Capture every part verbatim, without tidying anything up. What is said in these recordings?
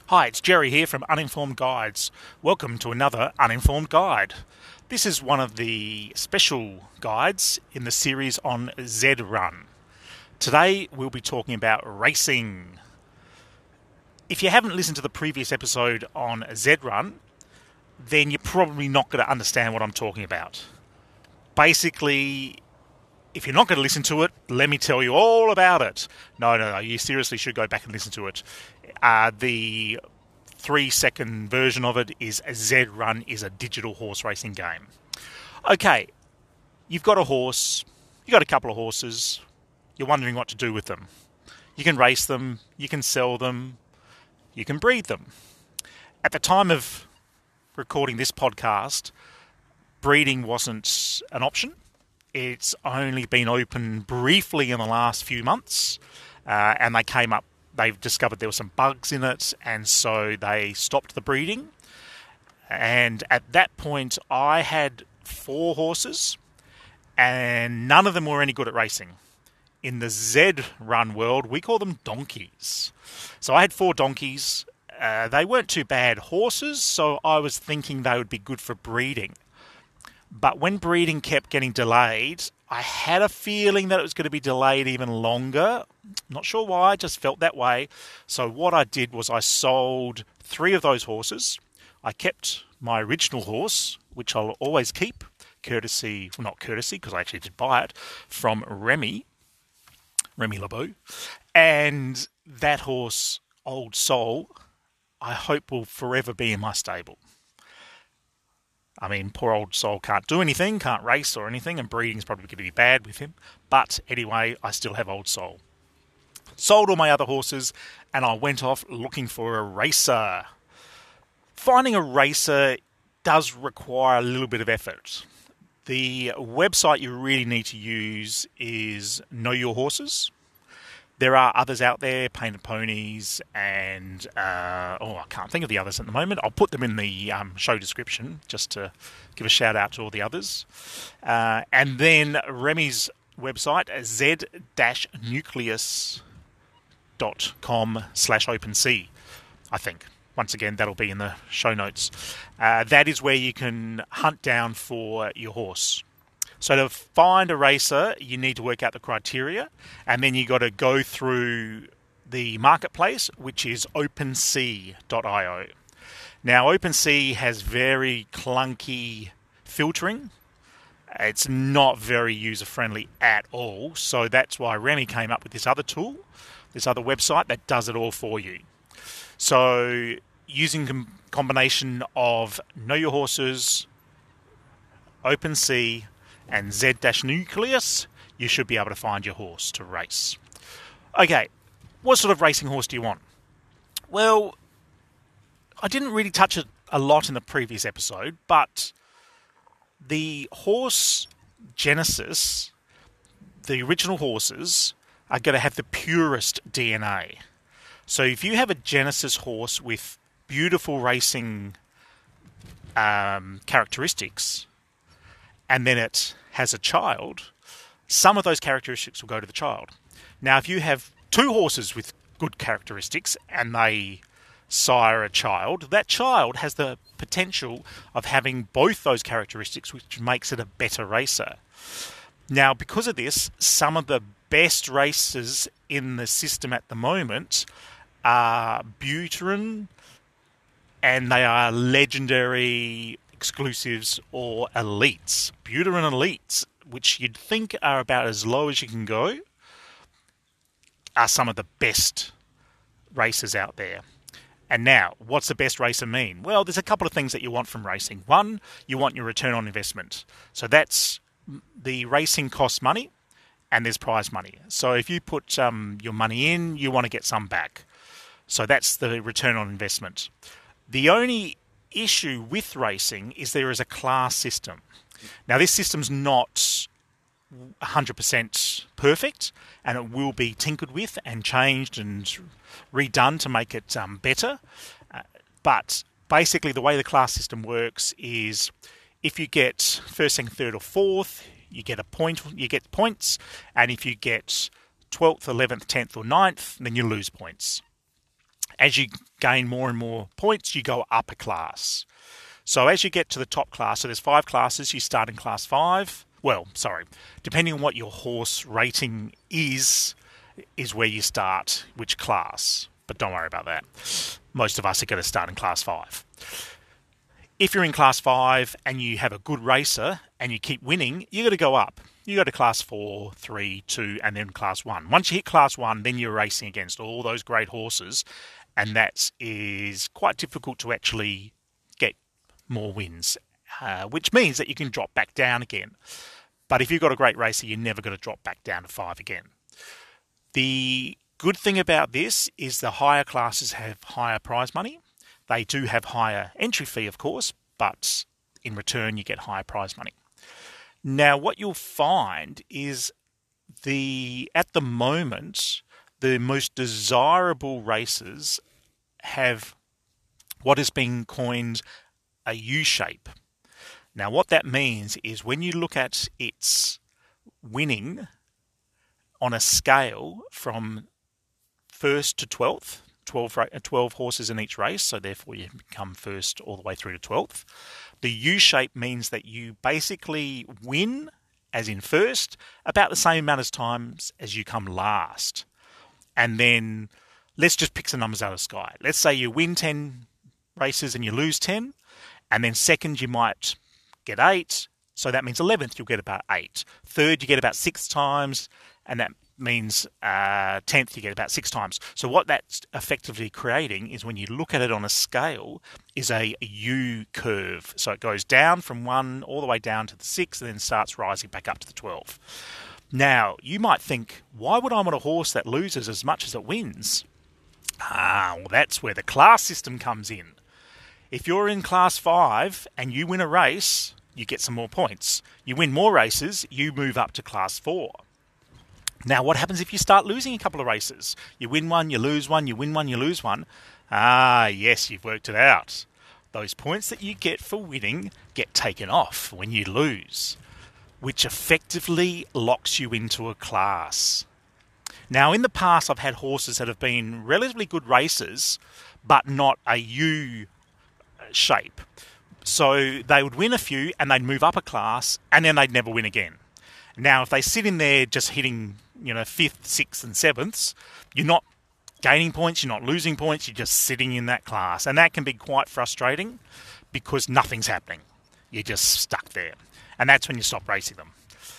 Hi, it's Jerry here from Uninformed Guides. Welcome to another Uninformed Guide. This is one of the special guides in the series on Z Run. Today we'll be talking about racing. If you haven't listened to the previous episode on Z Run, then you're probably not going to understand what I'm talking about. Basically, if you're not going to listen to it, let me tell you all about it. No, no, no, you seriously should go back and listen to it. Uh, the three-second version of it is Z Run is a digital horse racing game. Okay, you've got a horse, you've got a couple of horses, you're wondering what to do with them. You can race them, you can sell them, you can breed them. At the time of recording this podcast, breeding wasn't an option. It's only been open briefly in the last few months, uh, and they came up They've discovered there were some bugs in it, and so they stopped the breeding. And at that point, I had four horses, and none of them were any good at racing. In the Z Run world, we call them donkeys. So I had four donkeys. Uh, they weren't too bad horses, so I was thinking they would be good for breeding. But when breeding kept getting delayed, I had a feeling that it was going to be delayed even longer. Not sure why, I just felt that way. So what I did was I sold three of those horses. I kept my original horse, which I'll always keep, courtesy, well not courtesy, because I actually did buy it, from Remy, Remy LeBeau. And that horse, Old Soul, I hope will forever be in my stable. I mean, poor Old Soul can't do anything, can't race or anything, and breeding's probably going to be bad with him. But anyway, I still have Old Soul. Sold all my other horses, and I went off looking for a racer. Finding a racer does require a little bit of effort. The website you really need to use is Know Your Horses. There are others out there, Painted Ponies, and, uh, oh, I can't think of the others at the moment. I'll put them in the um, show description, just to give a shout out to all the others. Uh, and then Remy's website, z nucleus dot com slash OpenSea, I think. Once again, that'll be in the show notes. Uh, that is where you can hunt down for your horse. So to find a racer, you need to work out the criteria, and then you got to go through the marketplace, which is OpenSea dot io. Now, OpenSea has very clunky filtering. It's not very user-friendly at all, so that's why Remy came up with this other tool, this other website that does it all for you. So using a combination of Know Your Horses, OpenSea, and Z Nucleus, you should be able to find your horse to race. Okay, what sort of racing horse do you want? Well, I didn't really touch it a lot in the previous episode, but the horse Genesis, the original horses, are going to have the purest D N A. So if you have a Genesis horse with beautiful racing um, characteristics, and then it has a child, some of those characteristics will go to the child. Now, if you have two horses with good characteristics and they sire a child, that child has the potential of having both those characteristics, which makes it a better racer. Now, because of this, some of the best racers in the system at the moment are Buterin, and they are legendary exclusives or elites. Buterin elites, which you'd think are about as low as you can go, are some of the best racers out there. And now, what's the best racer mean? Well, there's a couple of things that you want from racing. One, you want your return on investment. So that's the racing costs money, and there's prize money. So if you put um, your money in, you want to get some back. So that's the return on investment. The only issue with racing is there is a class system. Now, this system's not one hundred percent perfect, and it will be tinkered with and changed and redone to make it um, better. Uh, but basically, the way the class system works is if you get first, second, third, or fourth, you get a point. You get points, and if you get twelfth, eleventh, tenth, or ninth, then you lose points. As you gain more and more points, you go up a class. So as you get to the top class, so there's five classes, you start in class five. Well, sorry, depending on what your horse rating is, is where you start, which class. But don't worry about that. Most of us are going to start in class five. If you're in class five and you have a good racer and you keep winning, you're going to go up. You go to class four, three, two, and then class one. Once you hit class one, then you're racing against all those great horses, and that is quite difficult to actually get more wins, uh, which means that you can drop back down again. But if you've got a great racer, you're never going to drop back down to five again. The good thing about this is the higher classes have higher prize money. They do have higher entry fee, of course, but in return you get higher prize money. Now, what you'll find is the at the moment, the most desirable races have what has been coined a U-shape. Now, what that means is when you look at its winning on a scale from first to twelfth, twelve, twelve horses in each race, so therefore you become first all the way through to twelfth. The U-shape means that you basically win, as in first, about the same amount of times as you come last. And then let's just pick some numbers out of the sky. Let's say you win ten races and you lose ten, and then second you might get eight, so that means eleventh you'll get about eight. Third you get about six times, and that means uh, tenth you get about six times. So what that's effectively creating is, when you look at it on a scale, is a U curve. So it goes down from one all the way down to the six, and then starts rising back up to the twelve. Now, you might think, why would I want a horse that loses as much as it wins? Ah, well, that's where the class system comes in. If you're in class five and you win a race, you get some more points. You win more races, you move up to class four. Now, what happens if you start losing a couple of races? You win one, you lose one, you win one, you lose one. Ah, yes, you've worked it out. Those points that you get for winning get taken off when you lose, which effectively locks you into a class. Now, in the past, I've had horses that have been relatively good racers, but not a U shape. So they would win a few and they'd move up a class, and then they'd never win again. Now, if they sit in there just hitting, you know, fifth, sixth and seventh, you're not gaining points, you're not losing points, you're just sitting in that class. And that can be quite frustrating because nothing's happening. You're just stuck there. And that's when you stop racing them.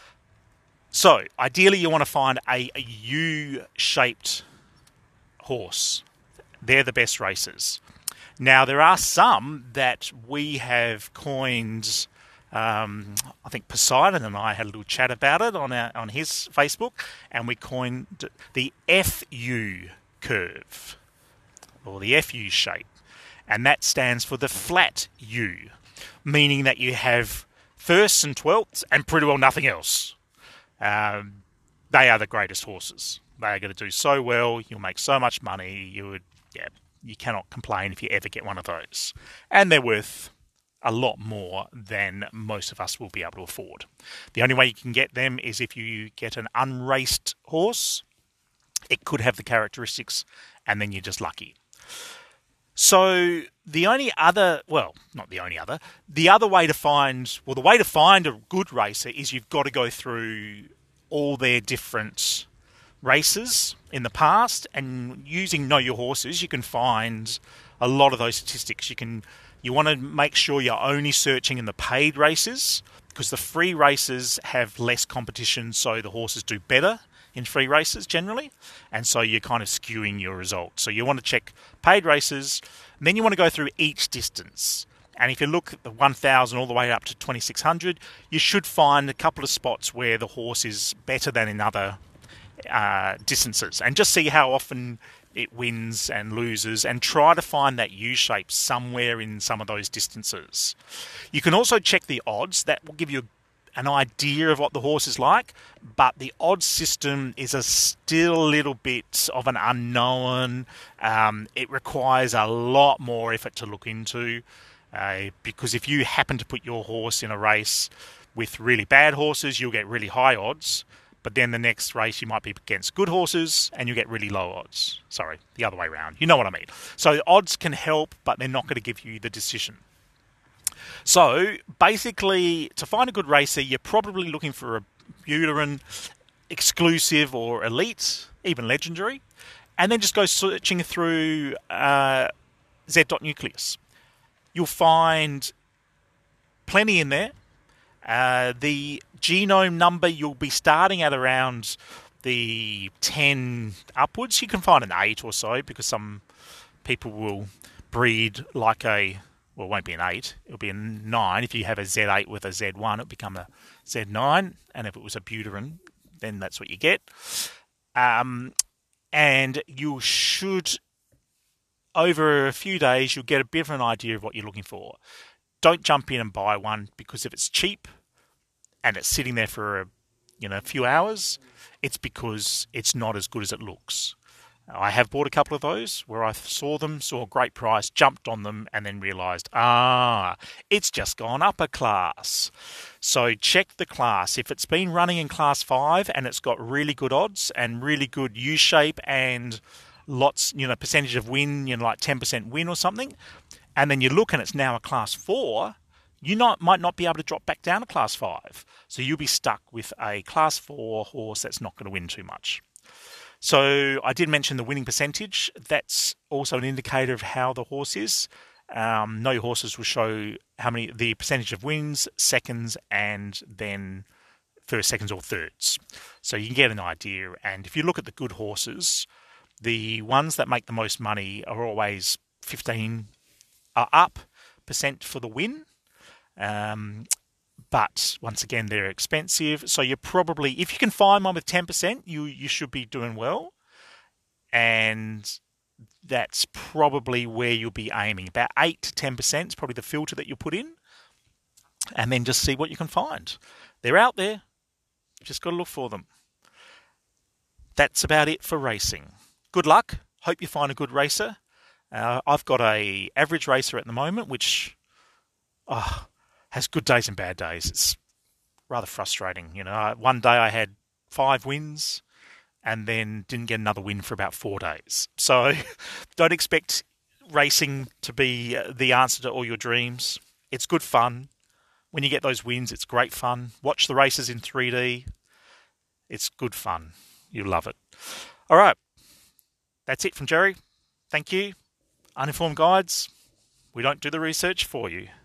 So, ideally you want to find a, a U-shaped horse. They're the best racers. Now, there are some that we have coined. Um, I think Poseidon and I had a little chat about it on our, on his Facebook, and we coined the F U curve, or the F U shape, and that stands for the flat U, meaning that you have firsts and twelfths and pretty well nothing else. Um, they are the greatest horses. They are going to do so well. You'll make so much money. You would, yeah, you cannot complain if you ever get one of those, and they're worth a lot more than most of us will be able to afford. The only way you can get them is if you get an unraced horse. It could have the characteristics, and then you're just lucky. So the only other, well, not the only other, the other way to find, well, the way to find a good racer is you've got to go through all their different races in the past, and using Know Your Horses, you can find a lot of those statistics. You can You want to make sure you're only searching in the paid races, because the free races have less competition, so the horses do better in free races generally, and so you're kind of skewing your results. So you want to check paid races, and then you want to go through each distance. And if you look at the one thousand all the way up to twenty-six hundred, you should find a couple of spots where the horse is better than in other uh, distances, and just see how often it wins and loses, and try to find that U-shape somewhere in some of those distances. You can also check the odds. That will give you an idea of what the horse is like, but the odds system is a still a little bit of an unknown. Um, it requires a lot more effort to look into, uh, because if you happen to put your horse in a race with really bad horses, you'll get really high odds. but then the next race you might be against good horses and you get really low odds. Sorry, the other way around. You know what I mean. So odds can help, but they're not going to give you the decision. So basically, to find a good racer, you're probably looking for a Buterin exclusive or elite, even legendary, and then just go searching through uh, Z. Nucleus. You'll find plenty in there. Uh, the genome number, you'll be starting at around the ten upwards. You can find an eight or so, because some people will breed like a, well, it won't be an eight, it'll be a nine. If you have a Z eight with a Z one, it'll become a Z nine, and if it was a Buterin, then that's what you get. Um, and you should, over a few days, you'll get a bit of an idea of what you're looking for. Don't jump in and buy one, because if it's cheap and it's sitting there for a, you know, a few hours, it's because it's not as good as it looks. I have bought a couple of those where I saw them, saw a great price, jumped on them, and then realised, ah, it's just gone up a class. So check the class. If it's been running in class five and it's got really good odds and really good U-shape and lots, you know, percentage of win, you know, like ten percent win or something, and then you look and it's now a class four, you not might not be able to drop back down to class five. So you'll be stuck with a class four horse that's not going to win too much. So I did mention the winning percentage. That's also an indicator of how the horse is. Um, Know Your Horses will show how many, the percentage of wins, seconds, and then first, seconds, or thirds. So you can get an idea. And if you look at the good horses, the ones that make the most money are always fifteen are up percent for the win. Um, but once again, they're expensive. So you're probably, if you can find one with ten percent, you, you should be doing well. And that's probably where you'll be aiming. About eight to ten percent is probably the filter that you'll put in. And then just see what you can find. They're out there. Just got to look for them. That's about it for racing. Good luck. Hope you find a good racer. Uh, I've got a average racer at the moment, which oh, has good days and bad days. It's rather frustrating. You know, one day I had five wins and then didn't get another win for about four days. So don't expect racing to be the answer to all your dreams. It's good fun. When you get those wins, it's great fun. Watch the races in three D. It's good fun. You'll love it. All right. That's it from Jerry. Thank you. Uninformed Guides. We don't do the research for you.